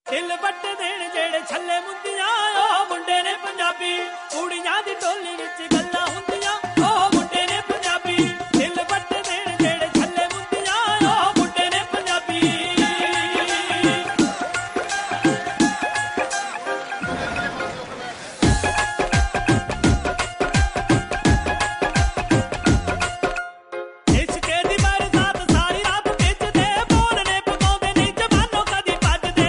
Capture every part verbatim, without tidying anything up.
ਦਿਲ ਵੱਟ ਦੇਣ ਜਿਹੜੇ ਛੱਲੇ ਮੁੰਦੀਆਂ ਉਹ ਮੁੰਡੇ ਨੇ ਪੰਜਾਬੀ ਕੁੜੀਆਂ ਦੀ ਟੋਲੀ ਵਿੱਚ ਗੱਲਾਂ ਹੁੰਦੀਆਂ ਉਹ ਮੁੰਡੇ ਨੇ ਪੰਜਾਬੀ ਦਿਲ ਵੱਟ ਦੇਣ ਜਿਹੜੇ ਛੱਲੇ ਮੁੰਦੀਆਂ ਉਹ ਮੁੰਡੇ ਨੇ ਪੰਜਾਬੀ ਇਸ਼ਕੇ ਦੀ ਬਰਸਾਤ ਸਾਰੀ ਰਾਤ ਖਿੱਚਦੇ ਬੋਲਨੇ ਪਕਾਉਂਦੇ ਨਹੀਂ ਜਵਾਨੋਂ ਕਦੀ ਭੱਜਦੇ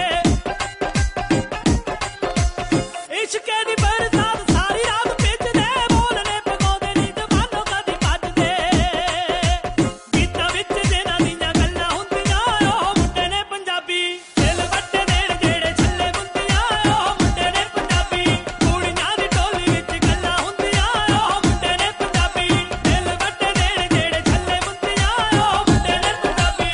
ਇਸ਼ਕੇ ਦੀ ਬਰਸਾਤ ਸਾਰੀ ਰਾਤ ਭਿੱਜਦੇ ਬੋਲਨੇ ਪਕਾਉਂਦੇ ਨਹੀਂ ਜਵਾਨੋਂ ਕਦੀ ਭੱਜਦੇ ਗੀਤਾਂ ਵਿੱਚ ਜਿਹਨਾਂ ਦੀਆਂ ਗੱਲਾਂ ਹੁੰਦੀਆਂ ਉਹ ਮੁੰਡੇ ਨੇ ਪੰਜਾਬੀ ਦਿਲ ਵੱਟ ਦੇਣ ਜਿਹੜੇ ਛੱਲੇ ਮੁੰਦੀਆਂ ਉਹ ਮੁੰਡੇ ਨੇ ਪੰਜਾਬੀ ਕੁੜੀਆਂ ਦੀ ਟੋਲੀ ਵਿੱਚ ਗੱਲਾਂ ਹੁੰਦੀਆਂ ਉਹ ਮੁੰਡੇ ਨੇ ਪੰਜਾਬੀ ਦਿਲ ਵੱਟ ਦੇਣ ਜਿਹੜੇ ਛੱਲੇ ਮੁੰਦੀਆਂ ਉਹ ਮੁੰਡੇ ਨੇ Punjabi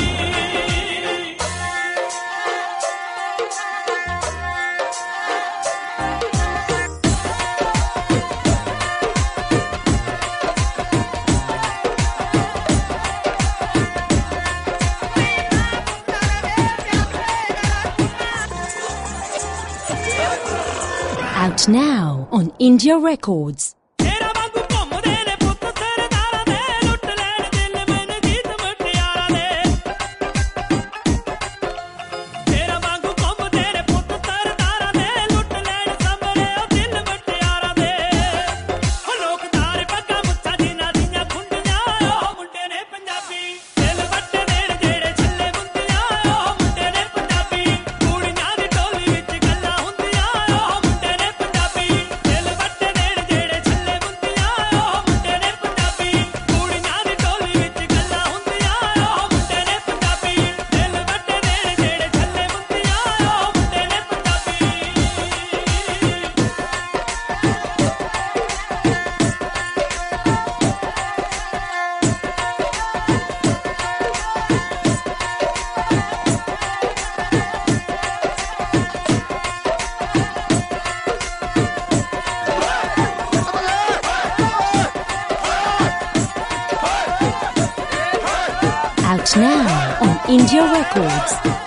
Out now on India Records. ਤੇਰਾ ਵਾਂਗੂ ਘੁੰਮਦੇ ਨੇ ਪੁੱਤ ਸਰਦਾਰਾਂ ਦੇ ਲੁੱਟ ਲੈਣ ਦਿਲ ਮੈਨੂੰ ਗੀਤ ਮੁਟਿਆਰਾਂ ਦੇ ਤੇਰਾ ਵਾਂਗੂ ਘੁੰਮਦੇ ਨੇ ਪੁੱਤ ਸਰਦਾਰਾਂ ਦੇ ਲੁੱਟ ਲੈਣ ਸੰਭਲੇ ਉਹ ਦਿਲ ਮੁਟਿਆਰਾਂ ਦੇ ਉਹ ਲੋਕਦਾਰ ਪੱਗਾਂ ਮੁੱਛਾਂ ਜਿਨ੍ਹਾਂ ਦੀਆਂ ਖੁੰਡੀਆਂ ਉਹ ਮੁੰਡੇ ਨੇ ਪੰਜਾਬੀ ਦਿਲ ਵੱਟ ਦੇਣ ਜਿਹੜੇ ਛੱਲੇ ਮੁੰਦੀਆਂ ਉਹ ਮੁੰਡੇ ਨੇ ਪੰਜਾਬੀ ਕੁੜੀਆਂ ਦੀ ਟੋਲੀ ਵਿੱਚ ਗੱਲਾਂ ਹੁੰਦੀਆਂ ਉਹ ਮੁੰਡੇ ਨੇ ਪੰਜਾਬੀ ਦਿਲ ਵੱਟ ਦੇਣ ਜਿਹੜੇ ਛੱਲੇ ਮੁੰਦੀਆਂ ਉਹ ਮੁੰਡੇ ਨੇ ਪੰਜਾਬੀ ਕੁੜੀਆਂ ਦੀ ਟੋਲੀ ਵਿੱਚ ਗੱਲਾਂ ਹੁੰਦੀਆਂ ਉਹ ਮੁੰਡੇ ਨੇ ਪੰਜਾਬੀ ਦਿਲ ਵੱਟ ਦੇਣ ਜਿਹੜੇ ਛੱਲੇ ਮੁੰਦੀਆਂ ਉਹ ਮੁੰਡੇ ਨੇ Punjabi Out now on India Records.